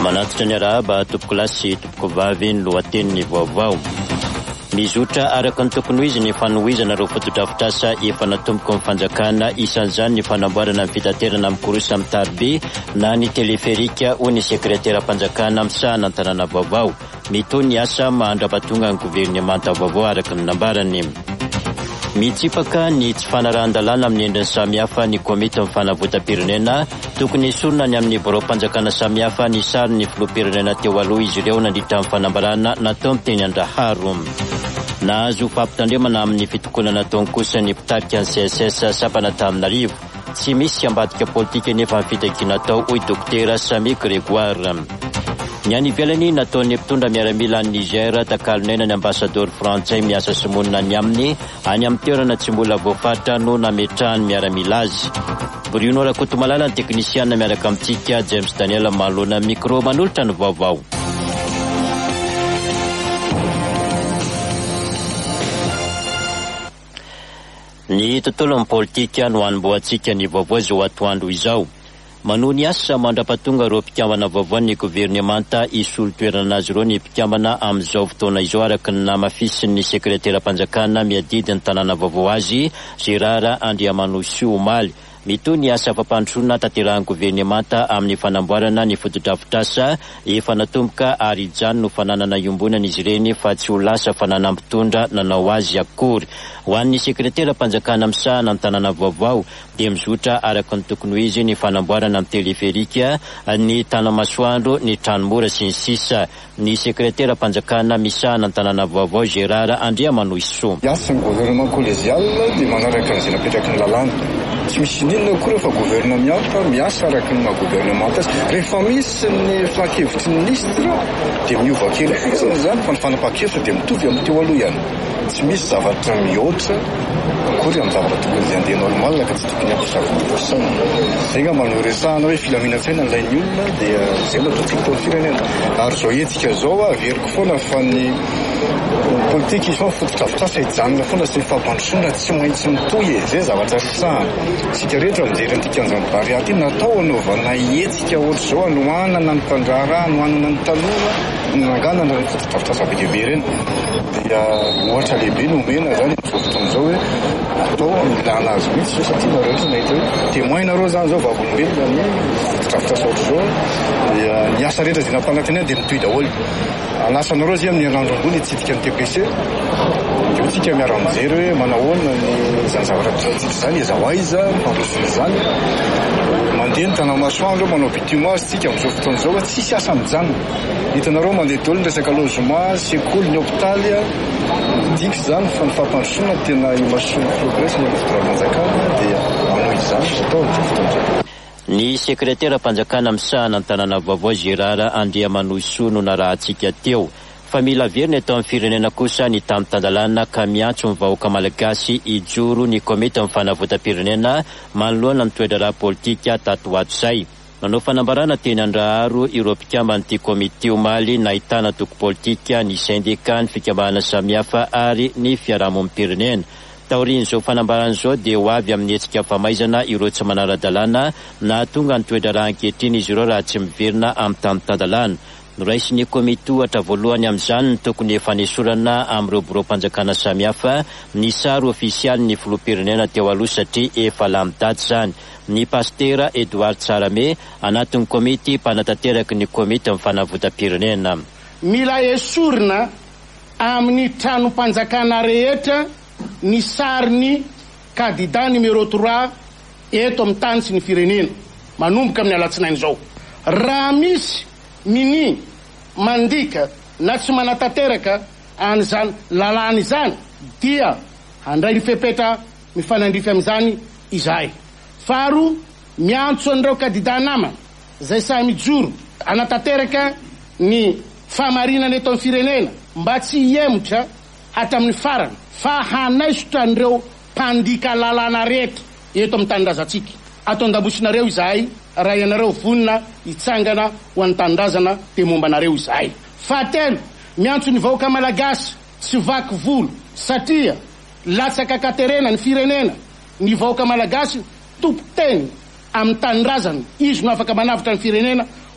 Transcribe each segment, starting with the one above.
Manatitra ny arahaba tompoko lahy sy tompoko vavy ny lohateniny vaovao. Mizotra araka ny tokony ho izy ny fanohizana ireo fotodrafitrasa efa natomboka amin'ny fanjakana, isan'izany ny fanamboarana ny fitaterana amin'ny korosa amin'ny tariby na ny teleferika ho ny sekretera-panjakana amin'ny sahana an-tanàna vaovao. Mitoy ny asa mahandra-pahatonga ny governemanta vaovao araka ny nambarany. Mitsipaka ny tsy fanarahan-dalàna amin'ny endriny samihafa ny komity fanavotam-pirenena, tokony esorina ny amin'ny borao-panjakana samihafa ny sary ny filoham-pirenena teo aloha izy ireo nandritra amin'ny fanambarana natao amin'ny teny Andraharo. Nahazo fampitandremana amin'ny fitokonana nataony kosa ny mpitarika ny CSS Sapanantananarivo. Tsy misy ambadika politika nefa ny fitakiana tao hoy Dokotera Sami Grégoire. Ny any ivelany nataon'ny mpitondra miaramila ny Niger takalonena ny ambasador frantsay miasa simonina ny aminy any amin'ny toerana tsy mbola voafatra no nametrahany miaramila azy. Bruno Rakotomalala ny teknisiana miaraka amintsika James Daniel Malona micro manolotra ny vaovao. Ny tontolon'ny politika no hanomboantsika ny vaovao izao atoandro izao. Manohy ny asa mandra-pahatonga ireo mpikambana vaovao ny governemanta isolo toerana azy ireo ny mpikambana amin'izao fotoana izao araka ny namafisin'ny sekretera-panjakana miadidy ny tanàna vaovao azy Gérard Andriamanosy Omaly. Mitoy ny asa fampandrosoana tanterahan'ny governemanta amin'ny fanamboarana ny fotodrafitrasa efa natomboka ary ijany no fananana iombonan'izy ireny fa tsy ho lasa fananam-pitondra nanao azy akory. Ho an'ny sekretera-panjakana amin'ny sahana an-tanàna vaovao dia mizotra araka ny tokony ho izy ny fanamboarana amin'ny teleferika, ny tanamasoandro, ny tranomora sy ny sisa. Ny sekretera-panjakana misahana an-tanàna vaovao Gérard Andriamanosy. Asa ny gouvernement collégial dia manaraka an'izay napetraky ny lalàna. Tsy misy inona koa rehefa governa miaraka miasa araka ny maha-gouvernement azy. Rehefa misy ny fankevitry ny ministra dia miova kely fotsiny izany fa ny fanapahan-kevitra dia mitovy amin'ny teo aloha ihany. Tsy misy zavatra mihoatra akory amin'ny zavatra tokony izay andeha normal ka tsy tokony ampisafidiposana. Izay nga manao resahana hoe filaminam-tsaina ilain'ny olona dia izay matoa tsika tao firenena. Ary izao hetsika izao averiko foana fa ny politika izy fa fotodrafitrasa hijanona foana sy ny fampandrosoana tsy maintsy mitohy e. Izay zavatra resahana. Sika rehetra mijery an'ity kianjan'ny bariaty natao anaovana hetsika ohatr'izao anohanana ny mpandraharaha, anohanana ny tanora, nanganana ny fotodrafitrasa be dia be ireny. Dia ohatra lehibe no omena zany amin'izao fotoan'izao hoe atao milana azy mihitsy zao satria nareo nahita hoe témoin-nareo zany zao vavolombelona ny fotodrafitrasa ohatr'izao. Dia ny asa rehetra izay nampanantenana dia mitohy daholo. Anasanareo zay amin'ny herinandro ambony hitsidika ny TPC. Dia tsika miara mijery hoe manahoana ny izany zavatra tsika izany ezao aiza mpandrosoana izany. Mandeha ny tanamasoandro manao bitumage tsika amin'izao fotoan'izao hoe tsisy asa mijanona. Hitanareo mandeha daholo ny resaka logement, sekoly, ny hôpitaly diko izany fa ny fampandrosoana tena imasony progrès ny fotodrafitrasa dia manao izany atao amin'izao fotoan'izao. Ny sekretera-panjakana misahana an-tanàna vaovao Gérard Andriamanosy no narahantsika teo. Fa mila verina eto amin'ny firenena kosa ny tamintandalana ka miantso ny vahoaka malagasy hijoro ny komity amin'ny fanavotam-pirenena manoloana ny toetra ara-politika tato ato izay. Manao fanambarana teny Andraharo ireo mpikambana komity Omaly nahitana toko politika, ny syndika, ny fikambana samihafa ary ny fiarahamonim-pirenena. Taorian'izao fanambarana izao dia ho avy amin'ny hetsika famaizana ireo tsy manara-dalàna na tonga ny toetra raha ankehitriny izy ireo raha tsy miverina amin'ny tamintandalàna. Noraisiny komity ohatra voalohany amin'izany ny tokony efa nesorana amin'ireo borao-panjakana samihafa ny sary ofisialy ny filoham-pirenena teo aloha satria efa lamidaty izany. Ny pastera Edouard Tsarame anatin'ny komity mpanatanteraky ny komity amin'ny fanavotam-pirenena. Mila esorina amin'ny tranom-panjakana rehetra ny sarin'ny kandida numéro 3 eto amin'ny tany sy ny firenena manomboka amin'ny alatsinainy izao. Raha misy mini mandika na tsy manatanteraka an'izany lalàna izany dia handray ny fepetra mifanandrify amin'izany izahay. Faro miantso an'ireo kandida namana izay sahy mijoro anatanteraka ny fahamarinana eto amin'ny firenena mba tsy hiemotra hatramin'ny farany fa hanaisotra an'ireo mpandika lalàna rehetra eto amin'ny tanindrazantsika. Atao an-dambosinareo izahay raha ianareo vonina hitsangana ho an'ny tanindrazana dia momba anareo izahay. Fahatelo, miantso ny vahoaka malagasy tsy vaky volo satria latsaka katerena ny firenena. Ny vahoaka malagasy tompo teny amin'ny tanindrazana izy no afaka manavitra ny firenena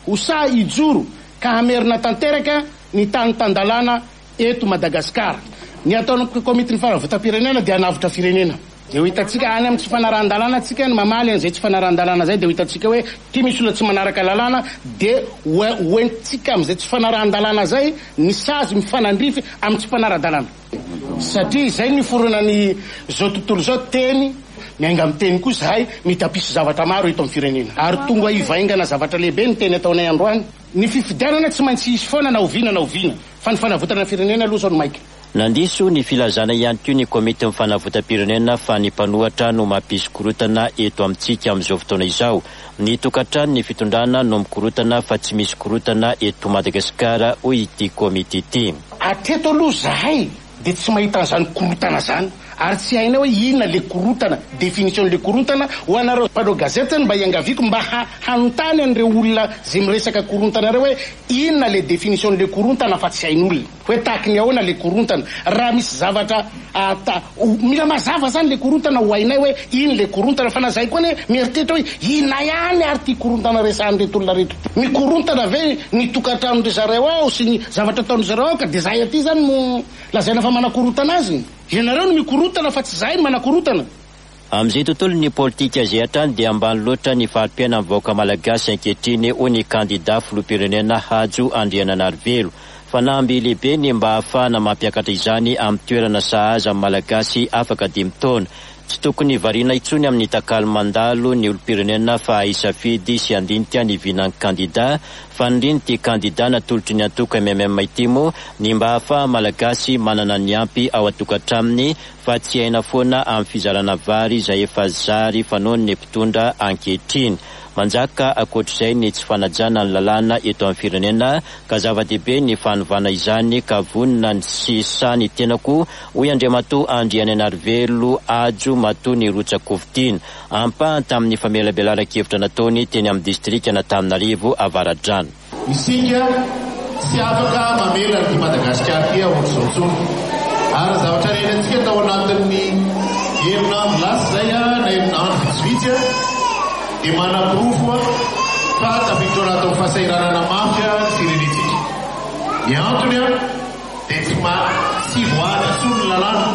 osa ijoro ka hamerina tanteraka ny tany tandalana eto Madagasikara. Ny ataon'ny komitin'ny fanavaotam-pirenena dia hanavitra firenena. Dia ho hitantsika any amin'ny tsy fanarahan-dalàna tsika ny mamaly an'izay tsy fanarahan-dalàna zay dia ho hitantsika hoe ty misy olona tsy manaraka lalàna dia hoentsika amin'izay tsy fanarahan-dalàna zay ny sazy mifanandrify amin'ny tsy fanarahan-dalàna. Satria izay ny foronany zao tontolo zao teny miainga amin'ny teny koa zahay mitapisy zavatra maro eto amin'ny firenena. Ary tonga hivaingana zavatra lehibe ny teny ataonay androany. Ny fifidianana tsy maintsy isy foana na oviana fa ny fanavotana firenena aloha zao no maika. Nandiso ny filazana ihany koa ny komite fanavaotam-pirenena fa ny mpanohatra no mampisy korotana eto amintsika amin'izao fotoana izao. Ny tokantrano ny fitondrana no mikorotana fa tsy misy korotana eto Madagasikara hoy ity komite ity. Ateto aloha zahay dia tsy mahita an'izany korotana zany. Ary tsy haina hoe inona le korotana, définition le korotana ho anareo mpanao gazety mba iangaviako mba hanontany an'ireo olona zay miresaka korontana reo hoe inona le définition le korontana fa tsy hain'olona. Hoe tahaka ny ahoana le korontana. Raha misy zavatra mila mazava zany le korontana ho hainay hoe ino le korontana fa na zay koa ne mieritreritra hoe inona ihany ary ty korontana resahan'ireto olona reto. Mikorontana ve ny tokantrano zareo ao sy ny zavatra ataony zareo ao ka dia zahay aty zany no lazaina fa manakorontana azy. Ianareo no mikorotana fa tsy zahay no manakorotana. Amin'izay tontolo ny politika izay hatrany dia ambany loatra ny fari-piaina amin'ny vahoaka malagasy ankehitriny hoy ny kandida filoham-pirenena Hajo Andriananarivelo. Fanamby lehibe ny mba ahafahana mampiakatra izany amin'ny toerana sahaza malagasy afaka 5 taona. Tsy tokony variana itsony amin'ny takalo mandalo ny olom-pirenena fa hisafidy sy handinika ny vinan'ny kandida fa ndriny ty kandida natolotry ny antoka MM Itimo ny mba hahafaha malagasy manana ny ampy ao atokantraminy fa tsy haina foana amin'ny fizarana vary izay efa zary fanoany ny mpitondra ankehitriny. Manjaka akoatr'izay ny tsy fanajana ny lalàna eto amin'ny firenena ka zava-dehibe ny fanovana izany ka vonina ny sisany tenako hoy Andriamatoa Andriananarivelo Hajo matoa ny Rotsakovitiny ampahany tamin'ny famelabelaran-kevitra nataony teny amin'ny distrika Antananarivo Avaradrano. Isika tsy afaka mamela ny Madagasikara ty ohatr'izao tsony ary zavatra renantsika tao anatin'ny herinandro lasa zay na herinandro vitsivitsy dia manapirofo fa tafiditra anaty fahasahiranana mafia ny firenentsika. Ny antony dia tsy voary tsony ny lalàna.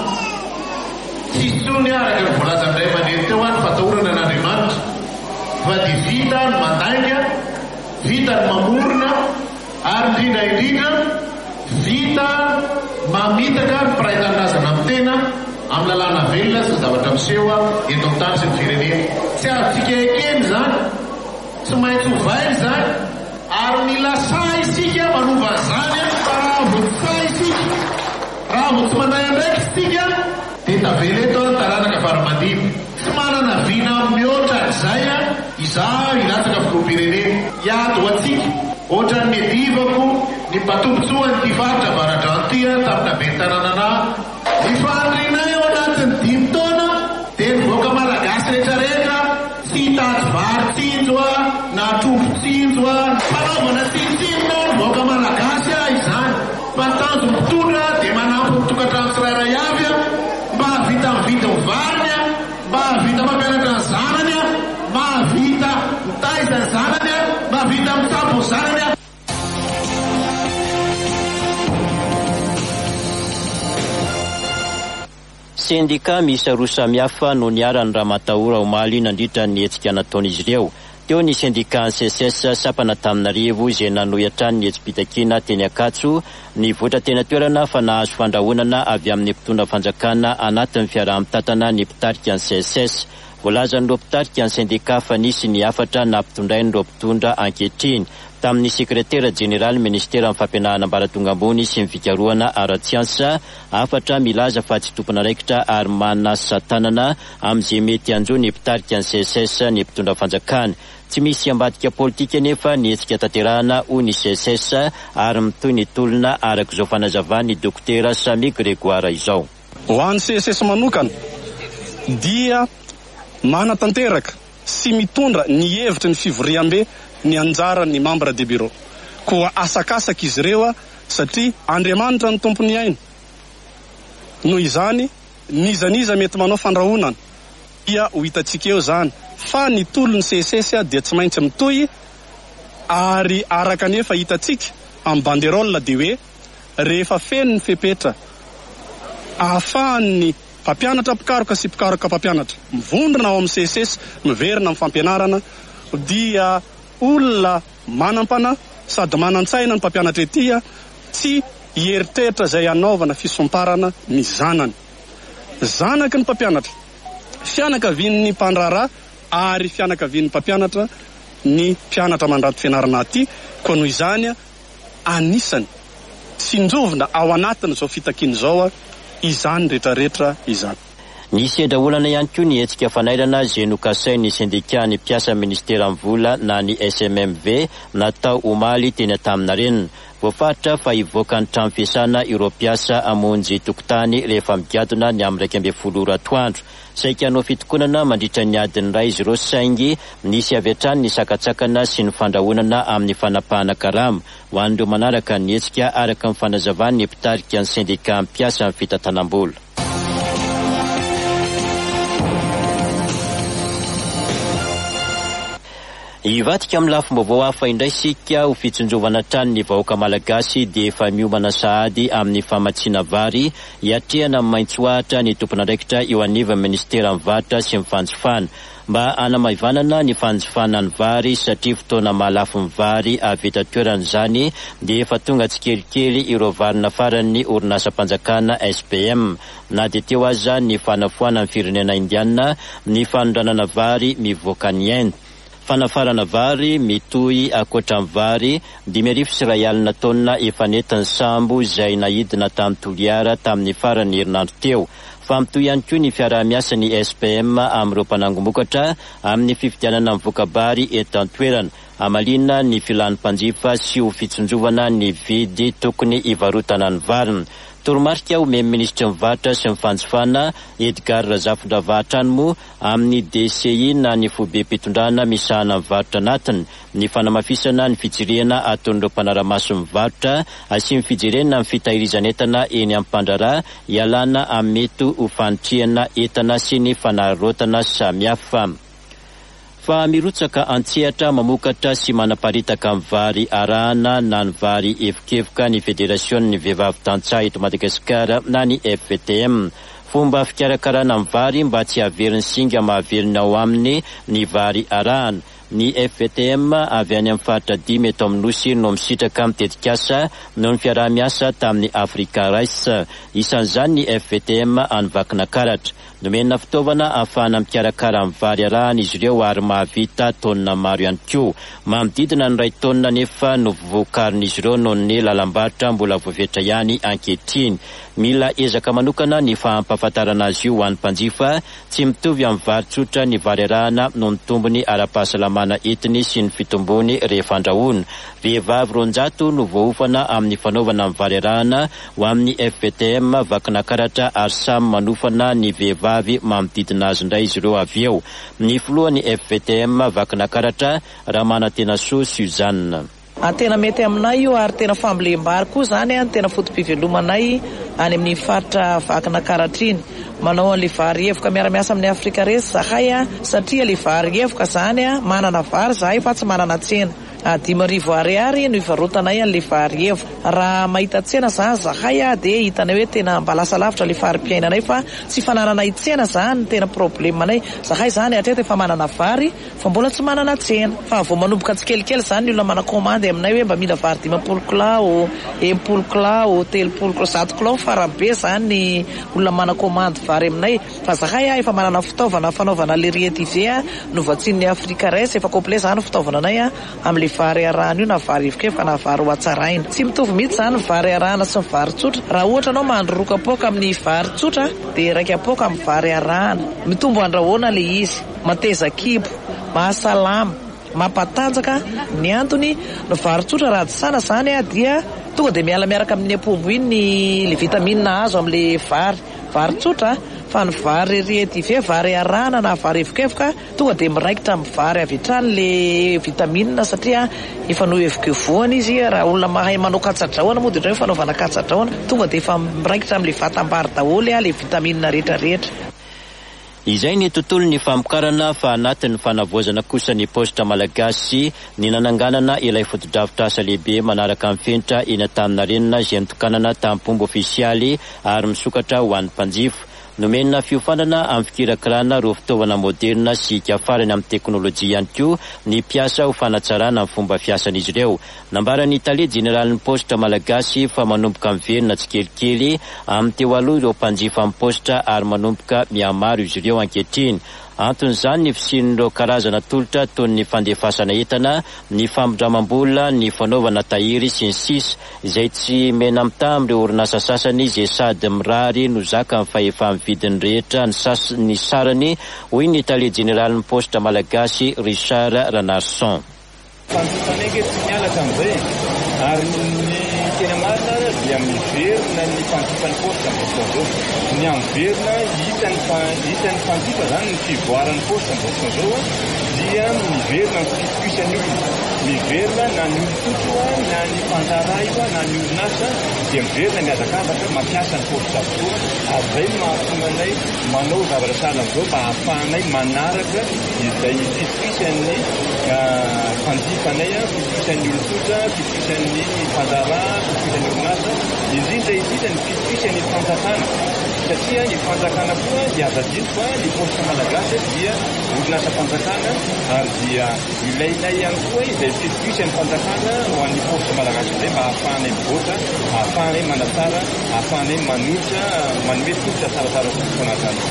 Tsy tsony araka ny voalaza amin'ilay mandeha teo any fatahorana n'Andriamanitra fa dia vita ny mandainga, vita ny mamorona ary indrindra vita mamitaka ny piraitan-drazana amin'ny tena amin'ny lalàna velona sy zavatra miseho eto amin'ny tany sy ny firenena. Tsy azontsika ekeny zany, tsy maintsy ho vainy zany ary mila sahy isika manova zany fa raha vo tsy sahy isika, raha vo tsy manday andraiky isika dia tavela eto taranaka faramadimy. Tsy manana vina mihoatra izay izaho ilatsaka filoham-pirenena hiady ho atsika ohatra ny edivako ny mpatombotsoa ny faritra Avaradrano ty tamina be tanànana ny fandrinay ao anatin'ny 5 taona dia ny vahoaka malagasy rehetrarehetra tsy hitady vary tsinjo na trombo tsinjo fanaovana tsintsinona ny vahoaka malagasy izany fa tanjo mpitondra dia manampy mitokantrano tsirairay avy mba havita mividy ny variny, mba havita mampianatra ny zanany, mba havita mitaiza ny zanany, mba havita mitsambo ny zanany. Sendika miisa roa samihafa no niarany Ramatahora Omaly nandritra ny hetsika nataon'izy ireo. Teo ny sendika NCSS Sapanantananarivo izay nanohitra ny hetsy-pitakina teny Akatso ny voatra tena toerana fa nahazo fandrahonana avy amin'ny mpitondra fanjakana anatin'ny fiaraha-mitatana ny mpitarika NCSS. Voalazan'ireo mpitarika ny sendika fa nisy ny 4 na mpitondrain'ireo mpitondra ankehitriny. Tamin'ny sekretera jeneraly ministera amin'ny fampianarana ambaratonga ambony sy ny fikarohana ara-tsiansa 4 milaza fa tsy tompona raikitra ary manasa tanana amin'izay mety anjo ny mpitarika ny CSS ny mpitondra fanjakana. Tsy misy ambadika politika nefa ny hetsika tanterahana hoy ny CSS ary mitoy ny tolona araka izao fanazavany dokotera Samy Gregoire izao. Ho an'ny CSS manokana dia manatanteraka sy mitondra ny hevitra ny fivoriam-be ny anjara ny membre de bureau koa asakasaka izy ireo satria Andriamanitra ny tompony aina. Noho izany nizaniza mety manao fandrahonana dia ho hitantsika eo zany fa ny tolon'ny CSS dia tsy maintsy mitohy Ary araka nefa hitantsika amin'ny banderole dia hoe rehefa feno ny fepetra ahafahan'ny mpampianatra mpikaroka sy mpikaroka mpampianatra mivondrona ao amin'ny CSS miverina amin'ny fampianarana dia olona manampana sady manan-tsaina ny mpampianatra etya tsy hieritreritra izay anaovana fisomparana ny zanany. Zanaky ny mpampianatra, fianakavian'ny mpandrarà ary fianakavian'ny mpampianatra ny mpianatra mandrato fianarana aty. Koa noho izany anisany sinjovina ao anatiny izao fitakiana izao izany rehetrarehetra izany. Ny sendra olana ihany koa ny hetsika fanairana izay nokasain'ny sendika ny mpiasa ministera vola na ny SMMV natao omaly teny Antaminarenina. Voafaritra fa hivoaka ny trano fiasana Europiasa amonjy tokotany rehefa migadona ny amin'ny 12 atoandro. Saika hanao fitokonana mandritra ny adiny iray izy ireo saingy nisy avy hatrany ny sakatsakana sy ny fandrahonana amin'ny fanapahana karama. Ho an'ireo manaraka ny hetsika araka ny fanazavany mpitarika ny sendika mpiasa amin'ny fitantanam-bola. Ivadika amin'ny lafim-baovao hafa indray sika ho fitsonjovana trano ny vahoaka malagasy dia efa miomana sahady amin'ny famatsiana vary hiatrehana maintsoahatra ny tompon'andraikitra eo anivon'ny ministera mivarotra sy mifanjifana mba hanamaivanana ny fanjifana ny vary satria fotoana mahalafo ny vary avy eto an-toerana izany dia efa tonga tsikelikely ireo vary nafaran'ny orinasa-mpanjakana SPM. Na dia teo aza ny fanafoana ny firenena indiana ny fanondranana vary mivoaka ny Inde. Fanafarana vary mitohy akoatra ny vary 5,000 taona efa nentin'ny sambo izay nahidina tamin'ny Toliara tamin'ny farany herinandro teo. Fa mitohy ihany koa ny fiaraha-miasa ny SPM amin'ireo mpanangomokatra amin'ny fifidianana amin'ny vokabary eto an-toerana. Amalina ny filan'ny mpanjifa sy ho fitsonjovana ny vidy tokony hivarotana ny variny. Toromarika omeny ministra mivarotra sy mifanjifana Edgar Razafindravahatrano amin'ny DCI na ny fobe mpitondrana misahana mivarotra anatiny. Ny fanamafisana ny fijirena ataon'ireo mpanaramaso mivarotra sy ny fijirena ny fitahirizan'entana eny amin'ny mpandrarà ialana amin'ny mety ho fanitrihana entana sy ny fanarotana samihafa. Fa mirotsaka antsehatra mamokatra sy manaparitaka amin'ny vary arahana na ny vary evikevoka ny Federasiony Vehivavy Tantsaha eto Madagasikara na ny FVTM. Fomba fikarakarana amin'ny vary mba tsy haveriny singa mahaverina ao aminy ny vary arahana. Ny FVTM avy any amin'ny faritra 5 eto amin'ny nosy no misitraka mitetikasa noho ny fiaraha-miasa tamin'ny Afrika Rice. Isan'izany ny FVTM anivakina karatra. Nomena fitaovana ahafahana mikarakara amin'ny vary arahana izy ireo ary mahavita taonina maro ihany koa. Manodidina ny 2 taonina nefa no vokarin'izy ireo noho ny lalam-barotra mbola voavetra ihany ankehitriny. Mila ezaka manokana ny fahampahafantarana azy io ho an'ny mpanjifa tsy mitovy amin'ny vary tsotra ny vary arahana noho ny tombony ara-pahasalamana etiny sy ny fitombony rehefa andrahoana. Vehivavy 200 no voahofana amin'ny fanaovana amin'ny vary arahana ho amin'ny FVTM vakina karatra ary samy manofana ny vehivavy manodidina azy indray izy ireo avy eo. Ny filohan'ny FVTM vakina karatra Ramanatena-Soa Suzanne. Tena mety aminay io ary tena fambolem-bary koa zany tena fotom-pivelomanay any amin'ny faritra vakina karatra iny. Manao an'le vary evoka miara-miasa amin'ny Afrika Resy zahay satria le vary evoka zany manana vary zahay fa tsy manana tsena. 5,000 ariary no ivarotanay an'le vary evoka. Raha mahita tsena zany zahay dia hitanay hoe tena mba lasa lavitra le fari-piainanay fa tsy fanananay tsena zany tena problemanay. Zahay zany hatreto efa manana vary fa mbola tsy manana tsena. Fa vao manomboka tsikelikely zany ny olona mana-komandy aminay hoe mba mila vary 15 kilao, 10 kilao, 30 kilao, 100 kilao farabe zany ny olona mana-komandy vary aminay. Fa zahay efa manana fitaovana fanaovana le reetivé no vatsian'ny Afrika Resy efa complet zany fitaovana anay amin'ny vary arahana io na vary evikevoka na vary hoatsaraina. Tsy mitovy mihitsy zany vary arahana sy ny vary tsotra. Raha ohatra anao mahandro roa kapoaka amin'ny vary tsotra dia 1 kapoaka amin'ny vary arahana. Mitombo andrahoana le izy, mateza kibo, mahasalama, mampatanjaka. Ny antony ny vary tsotra raha disana zany dia tonga dia miala miaraka amin'ny apombo iny le vitamine azo amin'le vary tsotra. Fa ny vary reetivé vary arahana na vary evikevoka tonga dia miraikitra amin'ny vary avy hatrany le vitamine satria efa no evikevoana izy. Raha olona mahay manao katsadrahoana moa dia ohatrany fanaovana katsadrahoana tonga dia efa miraikitra amin'le vatambary daholo le vitamine rehetrarehetra. Izay ny tontolo ny famokarana fa anatin'ny fanavoazana kosa ny posta malagasy ny nananganana ilay fotodrafitrasa lehibe manaraka amin'ny fenitra eny Antaninarenina izay nitokanana tamin'ny pomba ofisialy ary misokatra ho an'ny mpanjifa. Nomenina fiofanana amin'ny fikirakirana ireo fitaovana moderna sy ikafarany amin'ny teknôlôjia ihany koa ny mpiasa ho fanatsarana amin'ny fomba fiasan'izy ireo. Nambaran'ny Italia Generalin'ny posta malagasy fa manomboka miverina tsikelikely amin'ny teo aloha ireo mpanjifa amin'ny posta ary manomboka mihamaro izy ireo ankehitriny. Anton'izany ny fisian'ireo karazana tolotra toy ny fandefasana entana, ny fampindramam-bola, ny fanaovana tahiry sy ny sisa izay tsy mena mitaha amin'ireo orinasa sasany izay sady mirary no zaka fa efa amin'ny vidiny rehetra ny sarany, hoy ny Italia Generalin'ny posta malagasy Richard Ranarson. Ary ny tena marina dia miverina ny mpanjifan'ny posta amin'izao. Nyamiverina hitan'ny mpanjifa zany ny fivoaran'ny posta amin'izao dia miverina ny fipoisany olona. Miverina na ny olon-totro na ny mpanjara io na ny orinasa dia miverina miazakazaka mampiasa ny posta avokoa. Ary izay mahatonga anay manao zavatra sahala amin'izao mba hahafahanay manaraka izay fipoisan'ny mpanjifanay, fipoisan'ny olon-totro, fipoisan'ny mpanjara, fipoisan'ny orinasa, indrindra ny fipoisan'ny fanjakana. Satria ny fanjakana koa dia azadito fa ny posta malagasy dia orinasa fanjakana ary dia ilainay ihany koa izay fipoisan'ny fanjakana ho an'ny posta malagasy izay mba hahafahanay mivoatra, hahafahanay manatsara, hahafahanay manolotra, manome tolotra tsaratsara fotoanazany.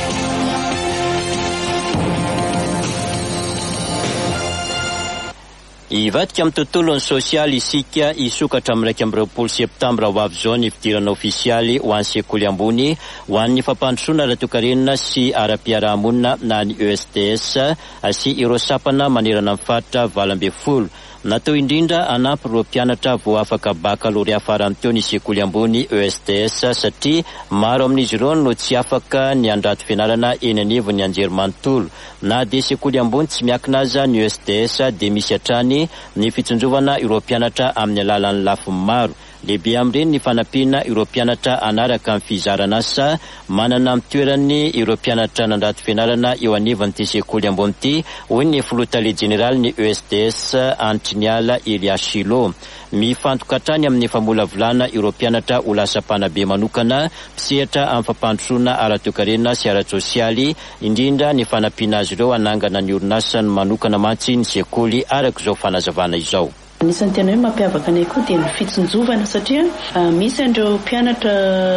Ivadika amin'ny tontolon'ny sosialy isika isokatra amin'ny 20 septambra ho avy izao ny fidirana ofisialy ho an'ny sekoly ambony ho an'ny fampandrosoana ara-toekarenina sy ara-piarahamonina na ny ESTS sy ireo sapana manerana amin'ny faritra 20. Natao indrindra anampy ireo mpianatra vao afaka bakalorea farany teo ny sekoly ambony ESTS satria maro amin'izy ireo no tsy afaka ny andrato fianarana eny anivo ny anjerimanontolo. Na dia sekoly ambony tsy miakina aza ny ESTS dia misy hatrany ny fitsonjovana ireo mpianatra amin'ny alalan'ny lafiny maro. Lehibe amin'ireny ny fanampiana ireo mpianatra anaraka amin'ny fizarana asa manana amin'ny toerany ireo mpianatra nandrato fianarana eo anivon'ity sekoly ambony ity, hoy ny Filotalia Generaly ny ESTS Antriniala Elias Shilo. Mifantoka hatrany amin'ny famolavolana ireo mpianatra ho lasa mpanabe manokana mpisehatra amin'ny fampandrosoana ara-toekarenina sy ara-tsosialy, indrindra ny fanampiana azy ireo anangana ny orinasa ny manokana mantsy ny sekoly araka izao fanazavana izao. Anisan'ny tena hoe mampiavaka anay koa dia ny fitsonjovana satria misy andreo mpianatra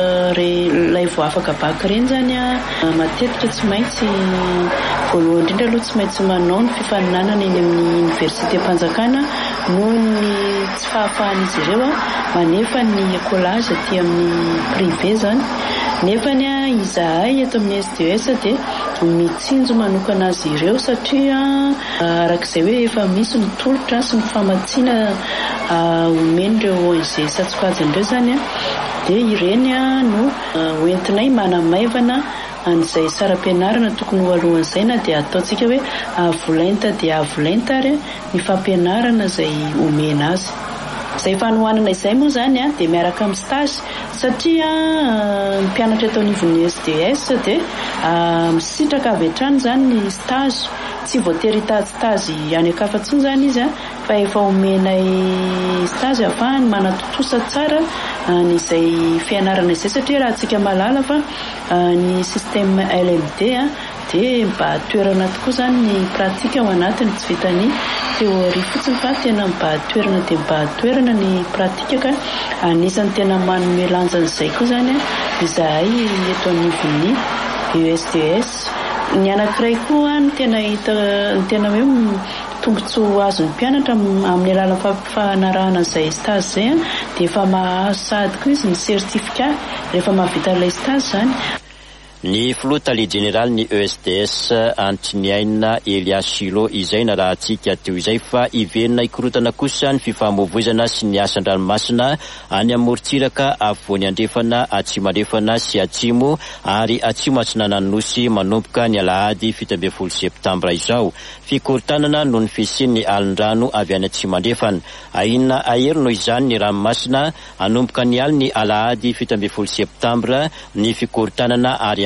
ilay vao afaka baka ireny zany matetika tsy maintsy voalohany indrindra aloha tsy maintsy manao ny fifaninanana eny amin'ny oniversité mpanjakana noho ny tsy fahafahan'izy ireo manefa ny écolage aty amin'ny privé zany. Nefany izahay eto amin'ny STS dia mitsinjo manokana azy ireo satria arak'izay hoe efa misy ny tolotra sy ny famatsiana omen'ireo ONG satsokajin'ireo zany dia ireny no hoentinay manamaivana an'izay saram-pianarana tokony ho alohan'izay na dia ataontsika hoe avolenta dia avolenta ary ny fampianarana izay omena azy. Izay fanohanana izay moa zany dia miaraka amin'ny stage satria ny mpianatra eto anivon'ny SDS dia misitraka avy hatrany zany ny stage, tsy voatery hitady stage any ankafa-tsony zany izy fa efa omenay stage ahafahany manatotosa tsara n'izay fianarana izay satria raha antsika malala fa ny système LMD dia mba toerana tokoa zany ny pratika ao anatiny, tsy vitany teoria fotsiny fa tena mba toerana dia mba toerana ny pratika ka anisan'ny tena manome lanjan'izay koa zany izahay eto anivon'ny ESTS. Ny anankiray koa ny tena hita ny tena hoe tombotsoa azon'ny mpianatra amin'ny alalan'ny fampifanarahana izay stage izay dia efa mahasady koa izy ny certificat rehefa mahavita ilay stage zany. Ny Filotalia Generaly ny ESTS Antriniaina Elias Shilo izay na raha antsika teo izay fa iverina ikorotana kosa ny fifamoivoizana sy ny asan-dranomasina any amorontsiraka afovoany andrefana, atsimo andrefana sy atsimo ary atsimo atsinananonosy manomboka ny alahady 17 septambra izao. Fikorontanana noho ny fisian'ny alin-drano avy any atsimo andrefana. Ahina ahery noho izany ny ranomasina anomboka ny aliny alahady 17 septambra ny fikorontanana ary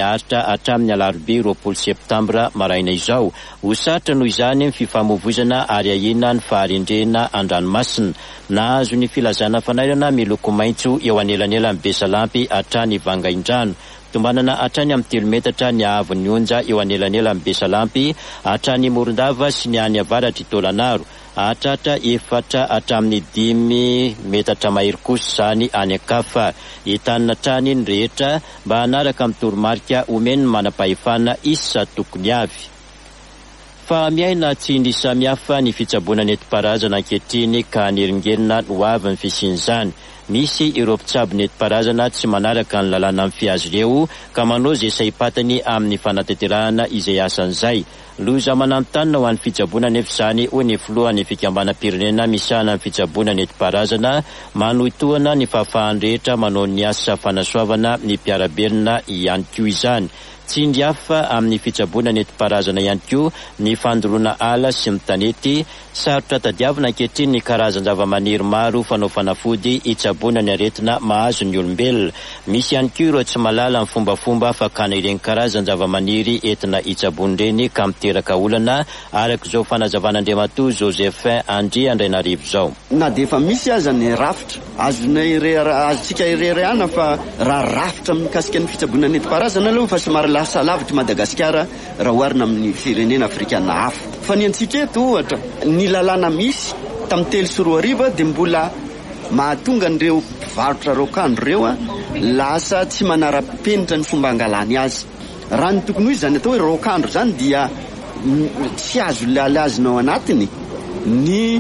miaritra hatramin'ny alarobia 20 septambra maraina izao. Ho sarotra noho izany ny fifamoivoizana ary ahina ny faharendrena an-dranomasina. Nahazo ny filazana fanairana miloko maitso eo anelanelan'ny Besalampy hatrany Vangaindrano. Tombanana hatrany amin'ny 3 metatra ny ahavon'ny onja eo anelanelan'ny Besalampy hatrany Morondava sy ny any avaratra Tolanaro. Hatratra 4 hatramin'ny 5 metatra mahery kosa zany any Ankafa. Entanina trany ny rehetra mba hanaraka amin'ny toromarika omeny manam-pahefana isa tokony avy. Fa miaina tsy indry samihafa ny fitsaboana nentim-paharazana ankehitriny ka neringerina ho avy ny fisian'izany. Misy ireo mpitsabo nentim-paharazana tsy manaraka ny lalàna amin'ny fiazy ireo ka manao izay saim-patany amin'ny fanatanterahana izay asan'izay. Loza mananotany ho an'ny fitsaboana nefa izany ho ny filohan'ny fikambanam-pirenena misahana amin'ny fitsaboana nentim-paharazana manohitohana ny fahafahan'ny rehetra manao ny asa fanasoavana ny mpiarabelona ihany koa izany. Tsy indry hafa amin'ny fitsaboana nentim-paharazana ihany koa ny fandoroana ala sy ny tanety. Sarotra tadiavina ankehitriny ny karazan-java-maniry maro fanao fanafody hitsaboana ny aretina mahazo ny olombelona. Misy ihany koa ireo tsy malala amin'ny fombafomba fakana ireny karazan-java-maniry entina hitsaboana ireny ka miteraka olana araka izao fanazavan'Andriamatoa Josephin Andry Andrainarivo zao. Na dia efa misy aza ny rafitra azontsika irerehana fa raha rafitra mikasika ny fitsaboana nentim-paharazana aloha fa somary lasa lavitra Madagasikara raha oharina amin'ny firenena afrikana hafa. Fa ny antsika eto ohatra ny lalàna misy tamin'ny 3 sy 4 ariva dia mbola mahatonga an'ireo mpivarotra rokandro ireo lasa tsy manara-penitra ny fomba angalany azy. Raha ny tokony hoy izany atao hoe rokandro zany dia tsy azo lazonao anatiny ny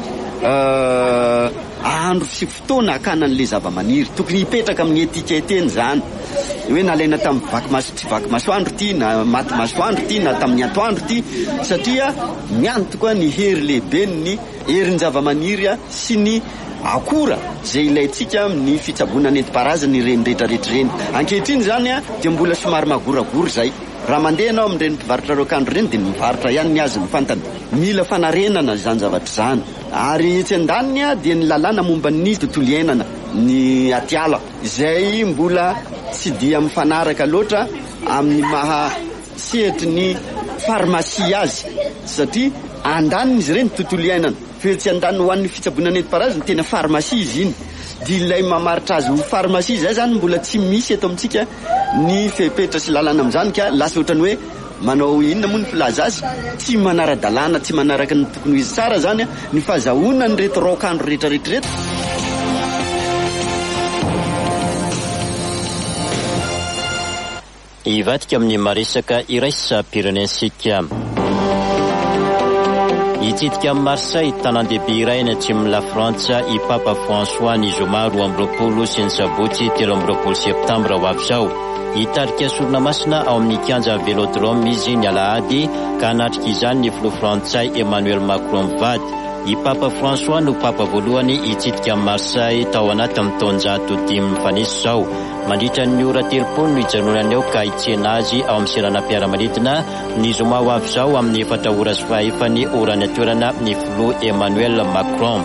andro sy fotoana hakana an'ilay zava-maniry. Tokony hipetraka amin'ny etika eteny zany hoe nalaina tamin'ny vaky masoandro ity na maty masoandro ity na tamin'ny atoandro ity satria miantoka ny hery lehibe ny herin'ny zava-maniry sy ny akora zay ilayntsika amin'ny fitsaboana nentim-paharazana ireny rehetrarehetra ireny. Ankehitriny zany dia mbola somary magoragory zay. Raha mandeha anao amin'ireny mpivarotra rokandro ireny dia mivarotra ihany ny azy ny fantany. Mila fanarenana izany zavatra izany. Ary etsy andaniny dia ny lalàna momba ny tontolo iainana ny atiala izay mbola tsy dia mifanaraka loatra amin'ny maha sehatry ny farmasia azy satria andaniny izy ireny tontolo iainana. Fa etsy andaniny ho an'ny fitsaboana nentim-paharazana tena farmasia izy iny. Dia ilay mamaritra azy ho farmasia zay zany mbola tsy misy eto amintsika ny fepetra sy lalàna amin'izany ka lasa ohatrany hoe manao inona moa ny filaza azy tsy manara-dalàna tsy manaraka ny tokony ho izy tsara zany ny fahazahoana ny reto rokandro rehetrarehetra. Ivadika amin'ny maresaka iraisam-pirenensika. Hitsidika amin'ny Marseille tanan-dehibe iray any atsimon'ny la Frantsa i Papa François ny zoma 12 sy ny sabotsy 13 septambra ho avy izao. Hitarika sorona masina ao amin'ny kianja Vélodrome izy ny alahady ka hanatrika izany ny filoha Frantsay Emmanuel Macron mivady. I Papa François no papa voalohany hitsidika amin'ny Marseille tao anaty amin'ny taonjato 5 fanesy izao. Mandritra ny ora 30 no hijanonany eo ka hitsena azy ao amin'ny seranam-piaramanidina ny zoma ho avy izao amin'ny 4 ora sy 5 ora ny atoerana ny filoha Emmanuel Macron.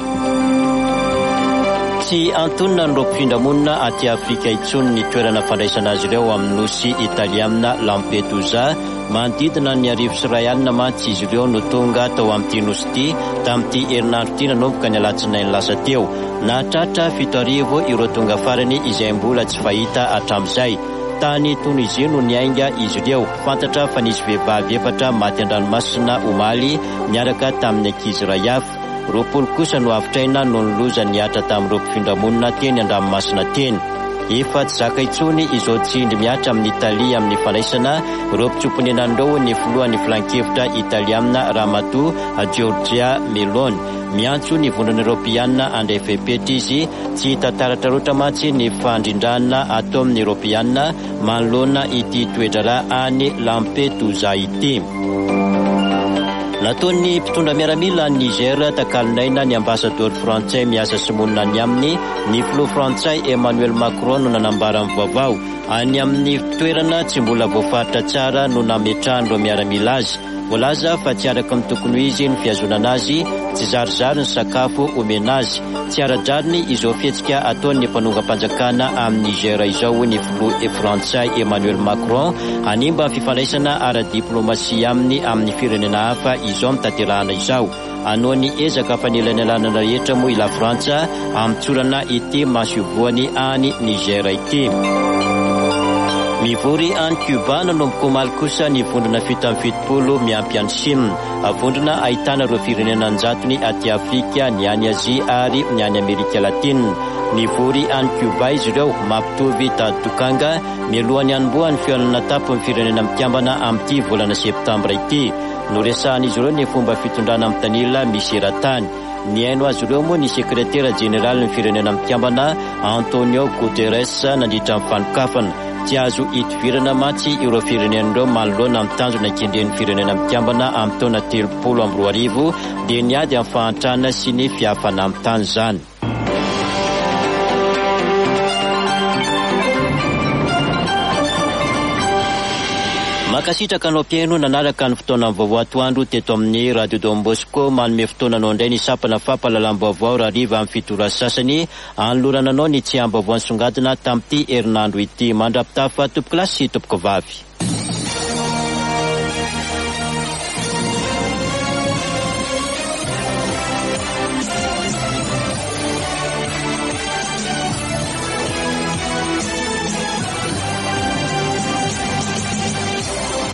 Tsy antonina ny mpifindra-monina aty Afrika intsony ny toerana fandraisana azy ireo amin'ny nosy italiana Lampedusa. Manodidina ny 10 sy 1 alina mantsy izy ireo no tonga tao amin'ity nosy ity tamin'ity herinandro ity nanomboka ny alatsinainy lasa teo. Nahatratra 7 ireo tonga farany izay mbola tsy fahita hatramin'izay. Tany Tunisia no niainga izy ireo. Fantatra fa nisy vehivavy 4 maty an-dranomasina omaly niaraka tamin'ny ankizy iray hafa. 20 kosa no avitraina no niloza niatra tamin'ireo mpifindra-monina teny an-dranomasina teny. Efa tsy zaka intsony izao tsindry miatra amin'ny Italia amin'ny fanaisana ireo mpitsoponenan'ireo ny filohan'ny filan-kevitra italiana Ramato Giorgia Meloni. Miantso ny vondrona Europiana andray fepetra izy tsy tantaratra loatra mantsy ny fandrindrana atao amin'ny Europiana manoloana ity toedrara any Lampedusa ity. Nataon'ny mpitondra miaramila ny Niger takalinaina ny ambasador frantsay miasa simonina ny aminy ny filoha frantsay Emmanuel Macron no nanambara amin'ny vaovao any amin'ny toerana tsy mbola voafaritra tsara no nametrahany ireo miaramila azy. voalaza fa tsy araka amin'ny tokony izy ny fiazonana azy, tsy zarizary ny sakafo omena azy. Tsy ara-drariny izao fihetsika ataon'ny mpanongam-panjakana amin'ny Niger izao ny filoha frantsay Emmanuel Macron hanimba fifandraisana ara-diplomasia amin'ny firenena hafa izao amin'ny tanterahana izao. Anoany ezaka fanelanelanana rehetra moa ila Frantsa amitsorana ity masiovoany any Niger ity. Mivory any Cuba nanomboka omaly kosa ny vondrona fito amin'ny fitopolo miampy any Chine. Vondrona ahitana ireo firenena anjatony aty Afrika, ny any Azia ary ny any Amerika Latine. Mivory any Cuba izy ireo mampitovy tady tokanga mialohan'ny hanombohan'ny fihaonana tapo amin'ny firenena mitiambana amin'ity volana septambra ity. Noresahan'izy ireo ny fomba fitondrana amin'ny tanila misy eran-tany. Ny haino azy ireo moa ny sekretera jeneraly ny firenena mitiambana Antonio Guterres nandritra amin'ny fanokafana. Tsy azo hitovirana matsy ireo firenen'ireo manoloana amin'ny tanjona ikendren'ny firenena mitiambana amin'ny taona 2020 dia niady amin'ny fahantrana sy ny fiafana amin'ny tany zany. Makasitraka anao mpiaino nanaraka ny fotoana amin'ny vaovao atoandro teto amin'ny Radio Don Bosco manome fotoana anao indray ny sapana fampahalalam-baovao raha riva amin'ny fitora sasany anolorana anao ny tsy am-baovao nisongadina tamin'ity herinandro ity. Mandrapitafa tompoko lasy sy tompoko vavy.